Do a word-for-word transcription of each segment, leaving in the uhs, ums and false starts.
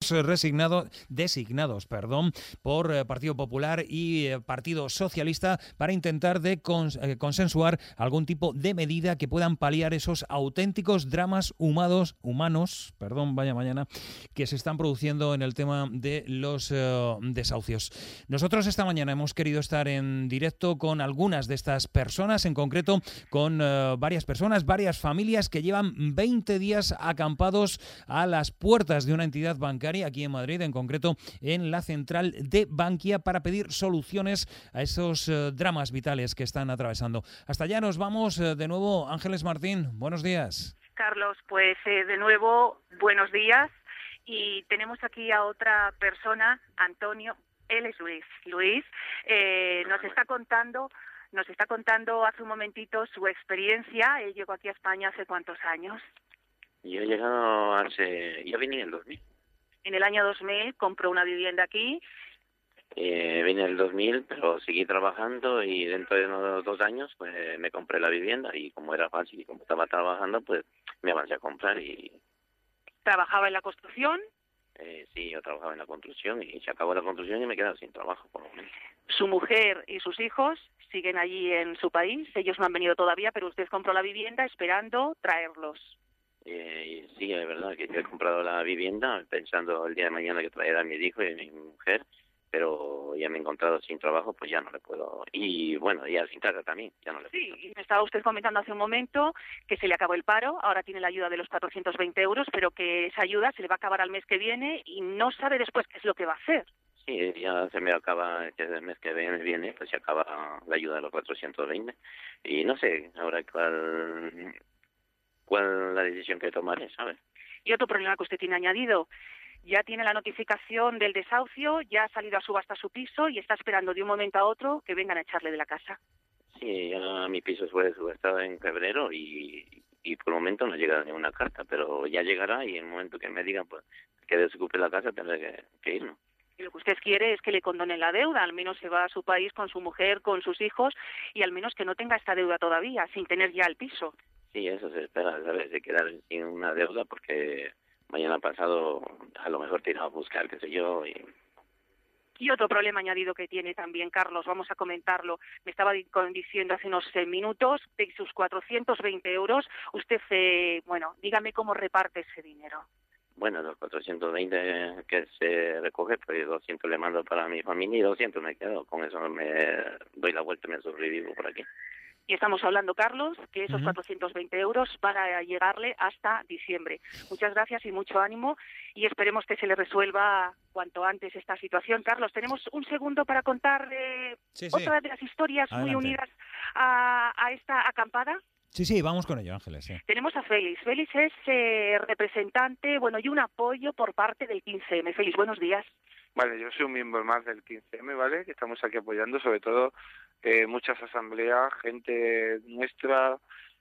grupos resignados, designados perdón, por eh, Partido Popular y eh, Partido Socialista para intentar de cons- eh, consensuar algún tipo de medida que puedan paliar esos auténticos dramas humanos, humanos, perdón, vaya mañana, que se están produciendo en el tema de los eh, desahucios. Nosotros esta mañana hemos querido estar en directo con algunas de estas personas, en concreto con eh, varias personas, varias familias que llevan veinte días acampados a las puertas de una entidad bancaria aquí en Madrid, en concreto en la central de Bankia, para pedir soluciones a esos eh, dramas vitales que están atravesando. Hasta allá nos vamos eh, de nuevo. Ángeles Martín, buenos días. Carlos, pues eh, de nuevo, buenos días. Y tenemos aquí a otra persona, Antonio, él es Luis. Luis eh, nos está contando, nos está contando hace un momentito su experiencia. Él llegó aquí a España hace cuántos años. Yo he llegado hace, yo vine en el dos mil. En el año dos mil compró una vivienda aquí. Eh, vine en el dos mil, pero seguí trabajando y dentro de unos dos años pues me compré la vivienda y como era fácil y como estaba trabajando pues me avancé a comprar y... ¿Trabajaba en la construcción? Eh, sí, yo trabajaba en la construcción y se acabó la construcción y me he quedado sin trabajo por lo menos. Su mujer y sus hijos siguen allí en su país. Ellos no han venido todavía, pero usted compró la vivienda esperando traerlos. Eh, sí, es verdad que yo he comprado la vivienda pensando el día de mañana que traer a mi hijo y a mi mujer, pero ya me he encontrado sin trabajo, pues ya no le puedo. Y bueno, ya sin casa también, ya no le puedo. Sí, y me estaba usted comentando hace un momento que se le acabó el paro, ahora tiene la ayuda de los cuatrocientos veinte euros, pero que esa ayuda se le va a acabar al mes que viene y no sabe después qué es lo que va a hacer. Sí, ya se me acaba, este mes que viene, viene pues se acaba la ayuda de los cuatrocientos veinte. Y no sé ahora cuál, cuál la decisión que tomaré, ¿sabes? Y otro problema que usted tiene añadido, ya tiene la notificación del desahucio, ya ha salido a subasta su piso y está esperando de un momento a otro que vengan a echarle de la casa. Sí, ya mi piso fue subastado en febrero y, y por el momento no llega ninguna carta, pero ya llegará y en el momento que me digan pues que desocupe la casa tendré que, que irnos. Y lo que usted quiere es que le condonen la deuda, al menos se va a su país con su mujer, con sus hijos y al menos que no tenga esta deuda todavía, sin tener ya el piso. Sí, eso se espera, ¿sabes? De quedar sin una deuda porque... Mañana pasado a lo mejor te irá a buscar, qué sé yo. Y... y otro problema añadido que tiene también, Carlos, vamos a comentarlo. Me estaba diciendo hace unos eh, minutos, de sus cuatrocientos veinte euros, usted, eh, bueno, dígame cómo reparte ese dinero. Bueno, los cuatrocientos veinte que se recoge, pues doscientos le mando para mi familia y doscientos me quedo. Con eso me doy la vuelta y me sobrevivo por aquí. Y estamos hablando, Carlos, que esos Uh-huh. cuatrocientos veinte euros van a llegarle hasta diciembre. Muchas gracias y mucho ánimo y esperemos que se le resuelva cuanto antes esta situación. Carlos, tenemos un segundo para contar eh, Sí, sí. otra de las historias Adelante. muy unidas a, a esta acampada. Sí, sí, vamos con ello, Ángeles. Sí. Tenemos a Félix. Félix es eh, representante, bueno, y un apoyo por parte del quince eme. Félix, buenos días. Vale, yo soy un miembro más del quince eme, ¿vale? Que estamos aquí apoyando, sobre todo eh, muchas asambleas, gente nuestra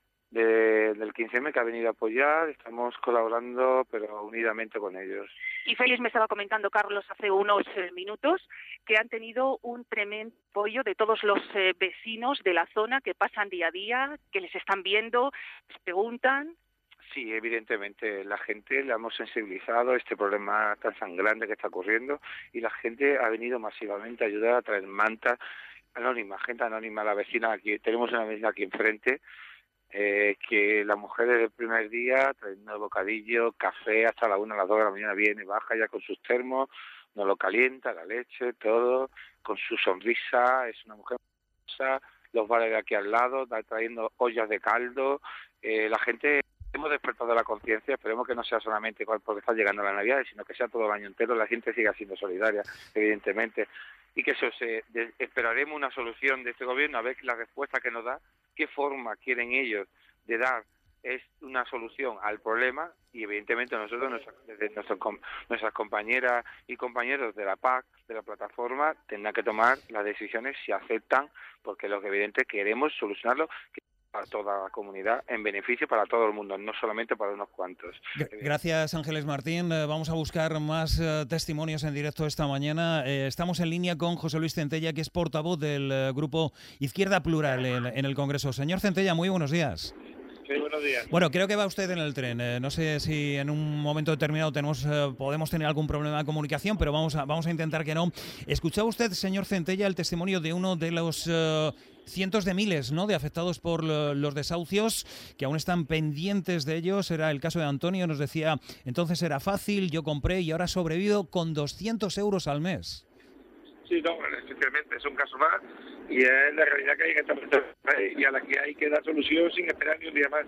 de, del quince eme que ha venido a apoyar, estamos colaborando, pero unidamente con ellos. Y Félix me estaba comentando, Carlos, hace unos eh, minutos, que han tenido un tremendo apoyo de todos los eh, vecinos de la zona que pasan día a día, que les están viendo, les preguntan. Sí, evidentemente la gente la hemos sensibilizado a este problema tan sangrante que está ocurriendo y la gente ha venido masivamente a ayudar a traer mantas anónimas, gente anónima. La vecina aquí, tenemos una vecina aquí enfrente, eh, que la mujer desde el primer día trayendo bocadillo, café, hasta la una, a las dos de la mañana viene, baja ya con sus termos, nos lo calienta, la leche, todo, con su sonrisa, es una mujer hermosa, los bares de aquí al lado, está trayendo ollas de caldo, eh, la gente... Hemos despertado la conciencia, esperemos que no sea solamente porque está llegando la Navidad, sino que sea todo el año entero, la gente siga siendo solidaria, evidentemente, y que eso se, de, esperaremos una solución de este gobierno, a ver la respuesta que nos da, qué forma quieren ellos de dar es una solución al problema, y evidentemente nosotros, nuestra, desde nuestros, nuestras compañeras y compañeros de la P A C, de la plataforma, tendrán que tomar las decisiones si aceptan, porque lo que evidentemente queremos solucionarlo, para toda la comunidad, en beneficio para todo el mundo, no solamente para unos cuantos. Gracias, Ángeles Martín. Eh, vamos a buscar más eh, testimonios en directo esta mañana. Eh, estamos en línea con José Luis Centella, que es portavoz del eh, grupo Izquierda Plural en, en el Congreso. Señor Centella, muy buenos días. Sí, buenos días. Bueno, creo que va usted en el tren. Eh, no sé si en un momento determinado tenemos, eh, podemos tener algún problema de comunicación, pero vamos a, vamos a intentar que no. ¿Escuchaba usted, señor Centella, el testimonio de uno de los eh, cientos de miles, ¿no?, de afectados por lo, los desahucios, que aún están pendientes de ellos? Era el caso de Antonio, nos decía, entonces era fácil, yo compré y ahora sobrevivo con doscientos euros al mes. Sí, no, efectivamente, es un caso más y es la realidad que hay en esta país y a la que hay que dar solución sin esperar ni un día más.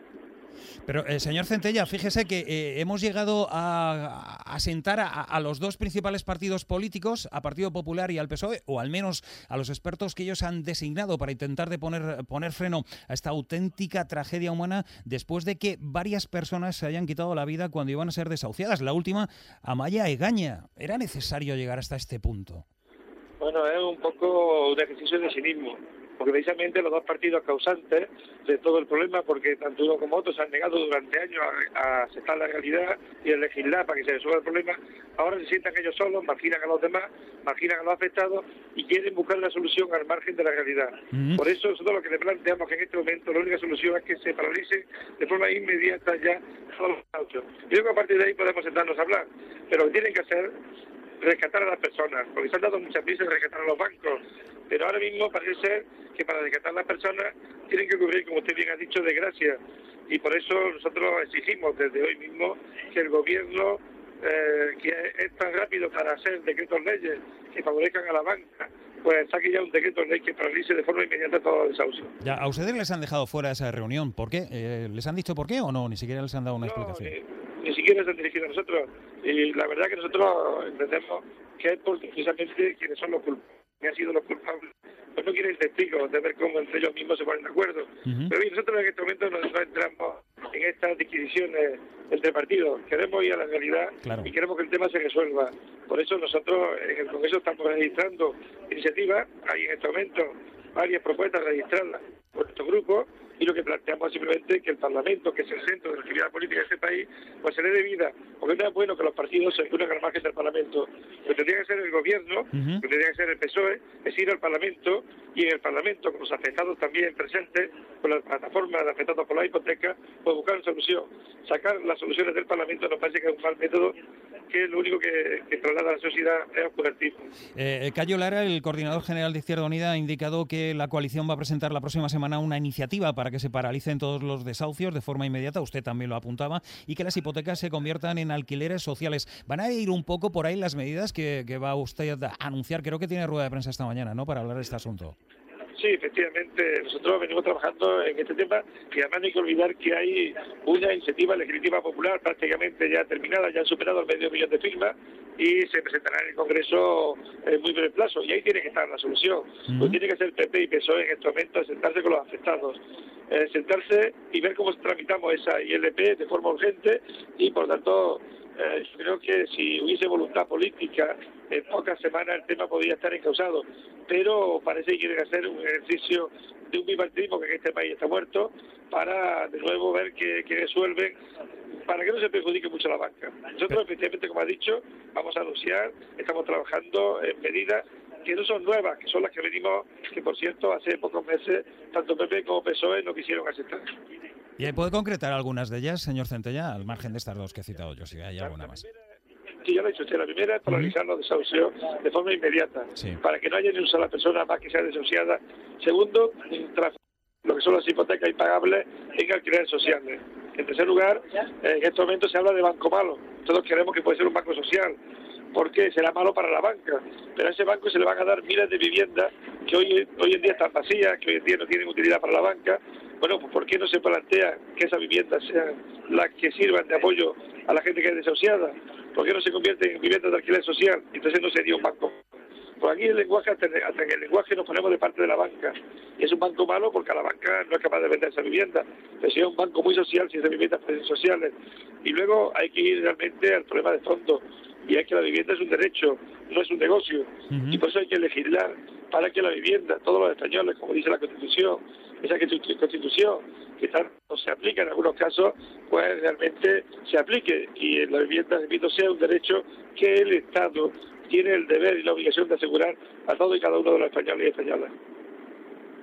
Pero, eh, señor Centella, fíjese que eh, hemos llegado a, a sentar a, a los dos principales partidos políticos, a Partido Popular y al P S O E, o al menos a los expertos que ellos han designado para intentar de poner, poner freno a esta auténtica tragedia humana, después de que varias personas se hayan quitado la vida cuando iban a ser desahuciadas. La última, Amaya Egaña. ¿Era necesario llegar hasta este punto? Bueno, es un poco un ejercicio de cinismo, porque precisamente los dos partidos causantes de todo el problema, porque tanto uno como otro se han negado durante años a, a aceptar la realidad y a legislar para que se resuelva el problema, ahora se sientan ellos solos, marginan a los demás, marginan a los afectados y quieren buscar una solución al margen de la realidad. Mm-hmm. Por eso nosotros lo que le planteamos que en este momento la única solución es que se paralice de forma inmediata ya todos los autos. Yo creo que a partir de ahí podemos sentarnos a hablar, pero lo que tienen que hacer rescatar a las personas, porque se han dado muchas veces rescatar a los bancos, pero ahora mismo parece ser que para rescatar a las personas tienen que ocurrir, como usted bien ha dicho, desgracias, y por eso nosotros exigimos desde hoy mismo que el gobierno, eh, que es tan rápido para hacer decretos leyes que favorezcan a la banca, pues saque ya un decreto ley que paralice de forma inmediata todo el desahucio. Ya, ¿a ustedes les han dejado fuera de esa reunión? ¿Por qué? Eh, ¿Les han dicho por qué o no? Ni siquiera les han dado una no, explicación. Eh, ni siquiera se han dirigido a nosotros. Y la verdad que nosotros entendemos que es porque precisamente quienes son los culpables, que han sido los culpables, pues no quieren testigos de ver cómo entre ellos mismos se ponen de acuerdo. Uh-huh. Pero bien, nosotros en este momento no, no entramos en estas disquisiciones entre partidos. Queremos ir a la realidad, claro, y queremos que el tema se resuelva. Por eso nosotros en el Congreso estamos registrando iniciativas. Hay en este momento varias propuestas registradas por estos grupos, y lo que planteamos es simplemente que el Parlamento, que es el centro de la actividad política de este país, pues se le dé vida, porque no es bueno que los partidos se unan al margen del Parlamento. Lo que tendría que ser el Gobierno, uh-huh, lo que tendría que ser el P S O E, es ir al Parlamento, y en el Parlamento, con los afectados también presentes, con la plataforma de afectados por la hipoteca, pues buscar una solución. Sacar las soluciones del Parlamento nos parece que es un mal método, que lo único que, que traslada a la sociedad es oscurantismo. Eh, Cayo Lara, el coordinador general de Izquierda Unida, ha indicado que la coalición va a presentar la próxima semana una iniciativa para que se paralicen todos los desahucios de forma inmediata, usted también lo apuntaba, y que las hipotecas se conviertan en alquileres sociales. ¿Van a ir un poco por ahí las medidas que, que va usted a anunciar? Creo que tiene rueda de prensa esta mañana, ¿no?, para hablar de este asunto. Sí, efectivamente, nosotros venimos trabajando en este tema y además no hay que olvidar que hay una iniciativa legislativa popular prácticamente ya terminada, ya han superado el medio millón de firmas y se presentará en el Congreso en muy breve plazo, y ahí tiene que estar la solución. Uh-huh. Pues tiene que ser P P y P S O E en este momento sentarse con los afectados, eh, sentarse y ver cómo tramitamos esa I L P de forma urgente, y por tanto eh, yo creo que si hubiese voluntad política en pocas semanas el tema podría estar encauzado, pero parece que quieren hacer un ejercicio de un bipartidismo que en este país está muerto, para de nuevo ver que, que resuelven, para que no se perjudique mucho la banca. Nosotros efectivamente, como ha dicho, vamos a anunciar, estamos trabajando en medidas que no son nuevas, que son las que venimos, que por cierto hace pocos meses tanto P P como P S O E no quisieron aceptar. ¿Y puede concretar algunas de ellas, señor Centella, al margen de estas dos que he citado yo, si hay alguna más? Sí, ya lo he dicho usted. La primera es paralizar los desahucios de forma inmediata, sí, para que no haya ni una sola persona más que sea desahuciada. Segundo, lo que son las hipotecas impagables en alquileres sociales. En tercer lugar, en este momento se habla de banco malo. Todos queremos que puede ser un banco social, porque será malo para la banca, pero a ese banco se le van a dar miles de viviendas que hoy, hoy en día están vacías, que hoy en día no tienen utilidad para la banca. Bueno, pues ¿por qué no se plantea que esas viviendas sean las que sirvan de apoyo a la gente que es desahuciada? ¿Por qué no se convierten en viviendas de alquiler social? Entonces no sería un banco. Pues aquí el lenguaje, hasta en el lenguaje nos ponemos de parte de la banca. Y es un banco malo porque la banca no es capaz de vender esa vivienda. Pero si es un banco muy social, si esas viviendas pueden ser sociales. Y luego hay que ir realmente al problema de fondo. Y es que la vivienda es un derecho, no es un negocio. Uh-huh. Y por eso hay que legislar para que la vivienda, todos los españoles, como dice la Constitución, esa Constitución que tanto se aplica en algunos casos, pues realmente se aplique. Y en la vivienda, repito, sea un derecho que el Estado tiene el deber y la obligación de asegurar a todos y cada uno de los españoles y españolas.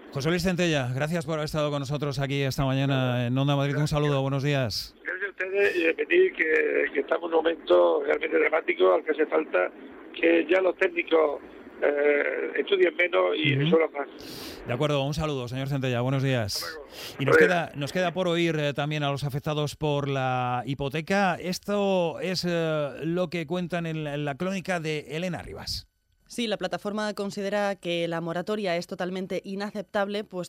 José Luis Centella, gracias por haber estado con nosotros aquí esta mañana en Onda Madrid. Un saludo, buenos días. Gracias a ustedes y repetir que, que estamos en un momento realmente dramático al que hace falta que ya los técnicos eh, estudien menos y uh-huh. resuelvan más. De acuerdo, un saludo, señor Centella, buenos días. Y nos queda, nos queda por oír eh, también a los afectados por la hipoteca. Esto es eh, lo que cuentan en la, en la crónica de Elena Rivas. Sí, la plataforma considera que la moratoria es totalmente inaceptable, pues